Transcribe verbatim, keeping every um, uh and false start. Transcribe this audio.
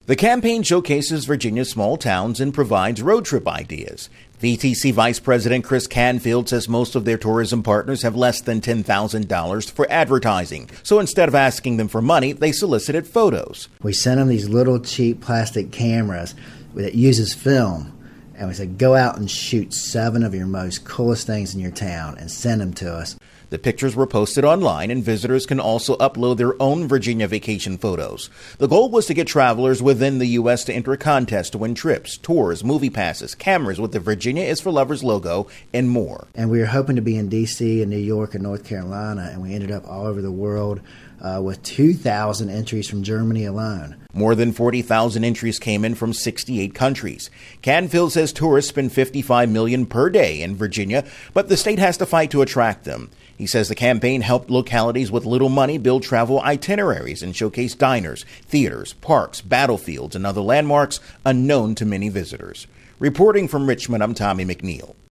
The campaign showcases Virginia's small towns and provides road trip ideas. V T C Vice President Chris Canfield says most of their tourism partners have less than ten thousand dollars for advertising. So instead of asking them for money, they solicited photos. We sent them these little cheap plastic cameras that uses film. And we said, go out and shoot seven of your most coolest things in your town and send them to us. The pictures were posted online, and visitors can also upload their own Virginia vacation photos. The goal was to get travelers within the U S to enter a contest to win trips, tours, movie passes, cameras with the Virginia is for Lovers logo, and more. And we were hoping to be in D C and New York and North Carolina, and we ended up all over the world uh, with two thousand entries from Germany alone. More than forty thousand entries came in from sixty-eight countries. Canfield says tourists spend fifty-five million dollars per day in Virginia, but the state has to fight to attract them. He says the campaign helped localities with little money build travel itineraries and showcase diners, theaters, parks, battlefields, and other landmarks unknown to many visitors. Reporting from Richmond, I'm Tommy McNeil.